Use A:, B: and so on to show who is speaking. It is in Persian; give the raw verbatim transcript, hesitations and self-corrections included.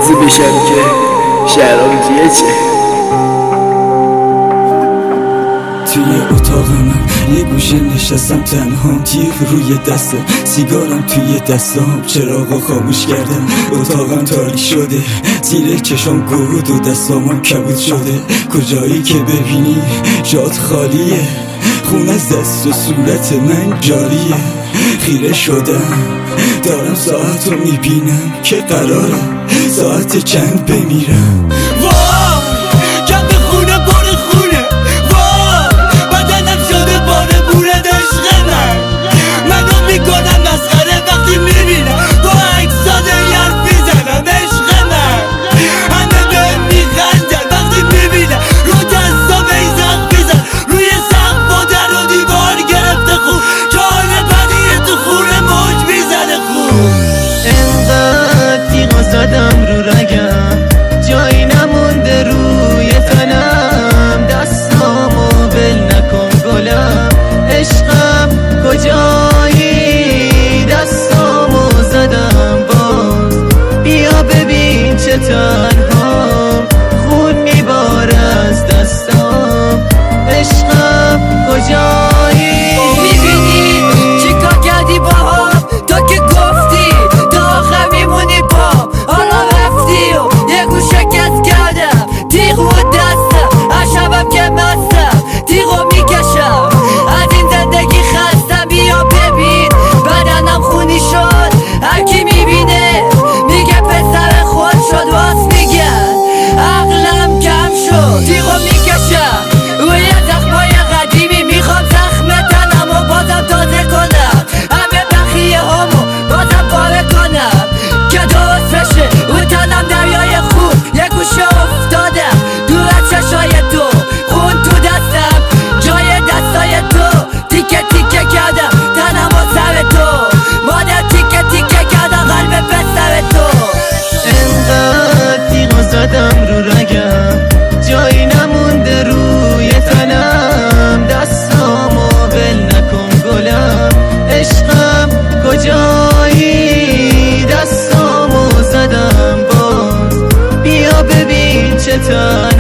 A: راضی بشم که شهرام جیه چه.
B: توی اتاق من یه گوشه نشستم تنهام، تیغ روی دستم، سیگارم توی دستام، چراغو خاموش کردم، اتاقم تاریک شده، زیر چشام گود و دستامم کبود شده. کجایی که ببینی جات خالیه، خون از دست و صورت من جاریه. خیره شدم دارم ساعت رو میبینم که قراره ساعت چند بمیرم.
C: زدم رو رگم جایی نمونده روی تنم، دستامو ول نکن گلم، عشقم کجایی؟ دستامو زدم باز، بیا ببین چه تنها، خون میباره از دستام، عشقم کجایی؟
D: میبینی چی کار کردی با هم؟ تو که گفتی تا آخر میمونی با حالا رفتی و یه گوش شکست کردم، تیغ و دستم هر شبم که مستم تیغو میکشم، از این زندگی خستم. بیا ببین بدنم خونی شد، هرکی میبینه میگه پسر خود شد، واس میگن عقلم کم شد، تیغو میکشم روی زخمای قدیمی، میخوام زخم تنم و بازم تازه کنم، همه بخیه همو بازم پاره کنم که درست بشه رو تنم دریای خون. یه گوشه افتادم دور از چشای تو، خون تو دستم جای دستای تو، تیکه تیکه کردم تنم و سر تو، مادر تیکه تیکه کردم قلب پسر تو.
C: انقدر تیغو زدم رو رگم جایی نمونده روی تنم، دستامو ول نکن گلم، عشقم کجایی؟ دستامو زدم باز، بیا ببین چه